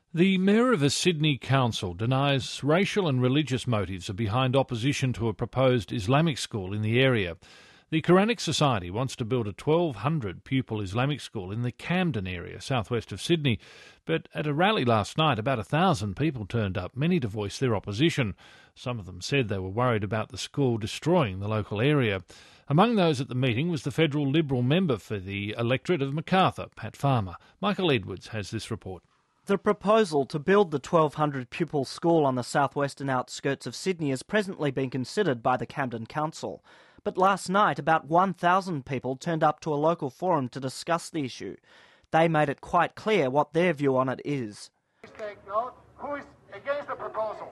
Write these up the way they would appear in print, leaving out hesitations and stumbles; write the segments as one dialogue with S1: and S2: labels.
S1: The Mayor of a Sydney council denies racial and religious motives are behind opposition to a proposed Islamic school in the area. The Quranic Society wants to build a 1,200 pupil Islamic school in the Camden area, southwest of Sydney. But at a rally last night, about 1,000 people turned up, many to voice their opposition. Some of them said they were worried about the school destroying the local area. Among those at the meeting was the federal Liberal member for the electorate of Macarthur, Pat Farmer. Michael Edwards has this report.
S2: The proposal to build the 1,200 pupil school on the southwestern outskirts of Sydney has presently been considered by the Camden Council. But last night, about 1,000 people turned up to a local forum to discuss the issue. They made it quite clear what their view on it is.
S3: Take note. Who is against the proposal?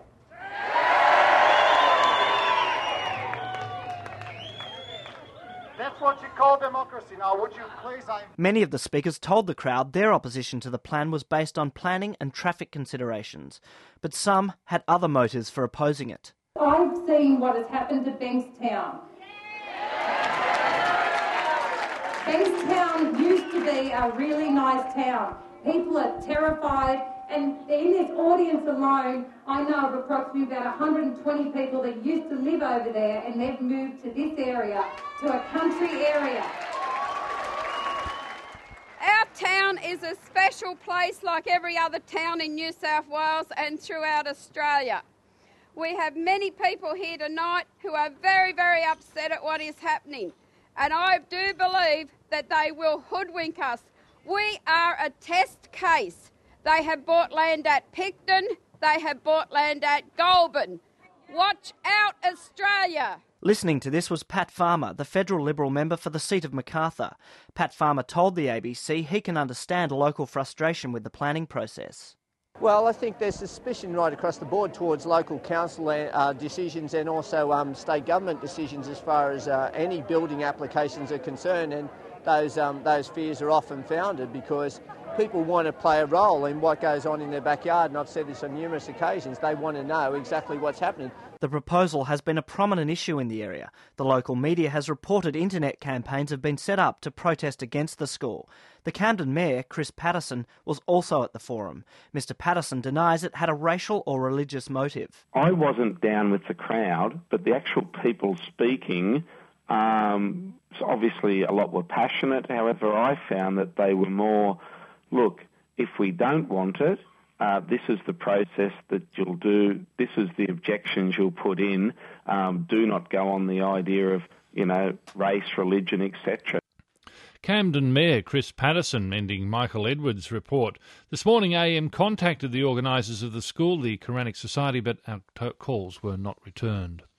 S3: That's what you call democracy. Now, would you please...
S2: Many of the speakers told the crowd their opposition to the plan was based on planning and traffic considerations, but some had other motives for opposing it.
S4: I've seen what has happened to Bankstown. Bankstown used to be a really nice town. People are terrified, and in this audience alone, I know of approximately about 120 people that used to live over there, and they've moved to this area, to a country area.
S5: Our town is a special place like every other town in New South Wales and throughout Australia. We have many people here tonight who are very, very upset at what is happening, and I do believe that they will hoodwink us. We are a test case. They have bought land at Picton, they have bought land at Goulburn. Watch out, Australia!
S2: Listening to this was Pat Farmer, the federal Liberal member for the seat of Macarthur. Pat Farmer told the ABC he can understand local frustration with the planning process.
S6: Well, I think there's suspicion right across the board towards local council decisions and also state government decisions as far as any building applications are concerned, and those fears are often founded because people want to play a role in what goes on in their backyard, and I've said this on numerous occasions. They want to know exactly what's happening.
S2: The proposal has been a prominent issue in the area. The local media has reported internet campaigns have been set up to protest against the school. The Camden Mayor, Chris Patterson, was also at the forum. Mr Patterson denies it had a racial or religious motive.
S7: I wasn't down with the crowd, but the actual people speaking, obviously a lot were passionate. However, I found that they were more, look, if we don't want it, this is the process that you'll do, this is the objections you'll put in, do not go on the idea of, race, religion, etc.
S1: Camden Mayor Chris Patterson ending Michael Edwards' report. This morning AM contacted the organisers of the school, the Quranic Society, but our calls were not returned.